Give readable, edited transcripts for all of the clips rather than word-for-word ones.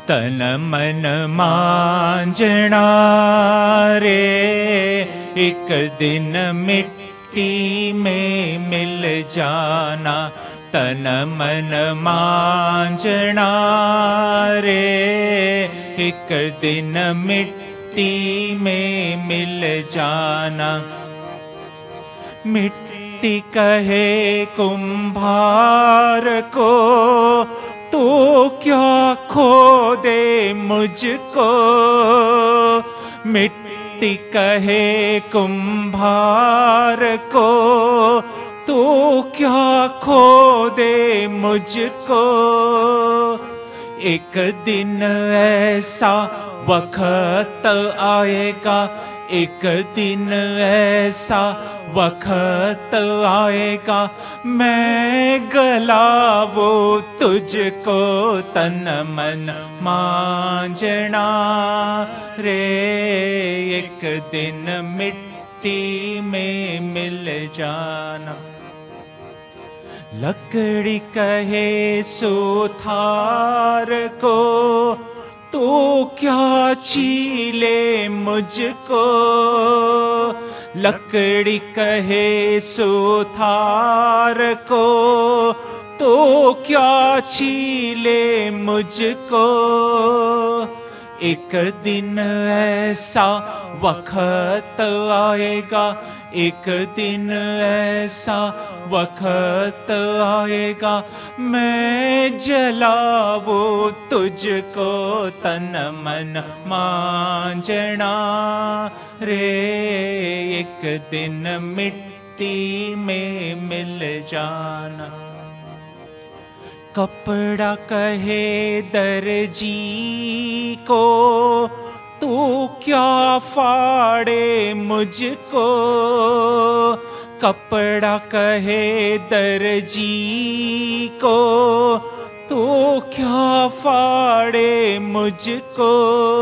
तन मन मांझना रे, एक दिन मिट्टी में मिल जाना। तन मन मांझना रे, एक दिन मिट्टी में मिल जाना। मिट्टी कहे कुम्हार को, तू क्या खो दे मुझको। मिट्टी कहे कुम्हार को, तू क्या खो दे मुझको। एक दिन ऐसा वक्त आएगा, एक दिन ऐसा वक्त आएगा, मैं गला वो तुझको तन मन मांझना रे। एक दिन मिट्टी में मिल जाना। लकड़ी कहे सुथार को, तू क्या छीले मुझको। लकड़ी कहे सुथार को, तू क्या छीले मुझको। एक दिन ऐसा वक्त आएगा, एक दिन ऐसा वक्त आएगा, मैं जलावो तुझको तन मन मांझना रे। एक दिन मिट्टी में मिल जाना। कपड़ा कहे दर्जी को, तू क्या फाड़े मुझको। कपड़ा कहे दर्जी को, तू क्या फाड़े मुझको।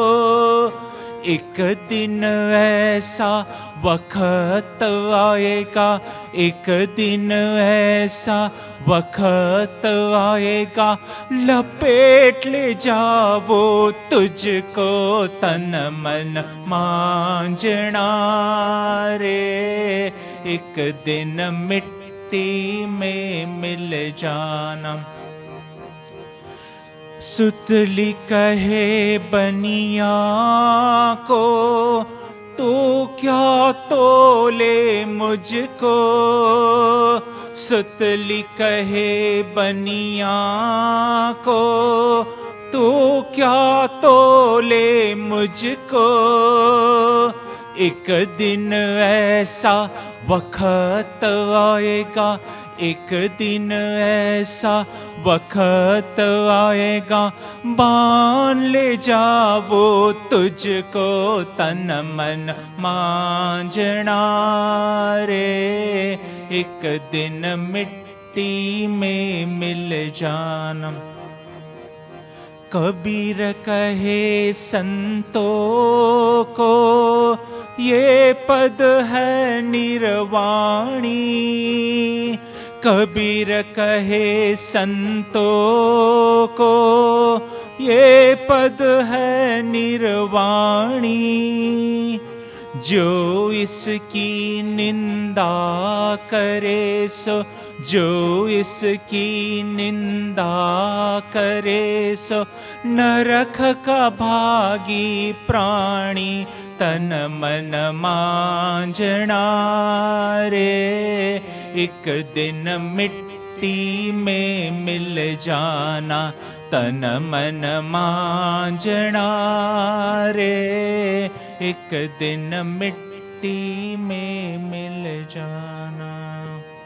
एक दिन ऐसा वक्त आएगा, एक दिन ऐसा वक्त आएगा, लपेट ले जावो तुझको तन मन मांझना रे। एक दिन मिट्टी में मिल जाना। सुतली कहे बनिया को, तू क्या तोले मुझको। सुतली कहे बनिया को, तू क्या तोले मुझको। एक दिन ऐसा वक्त आएगा, एक दिन ऐसा वक्त आएगा, बांध ले जावो तुझको तन मन मांझना रे। एक दिन मिट्टी में मिल जाना। कबीर कहे संतों को, ये पद है निर्वाणी। कबीर कहे संतों को, ये पद है निर्वाणी। जो इसकी निंदा करे सो, जो इसकी निंदा करे सो, नरक का भागी प्राणी तन मन मांझना रे। एक दिन मिट्टी में मिल जाना, तन मन मांझना रे। एक दिन मिट्टी में मिल जाना।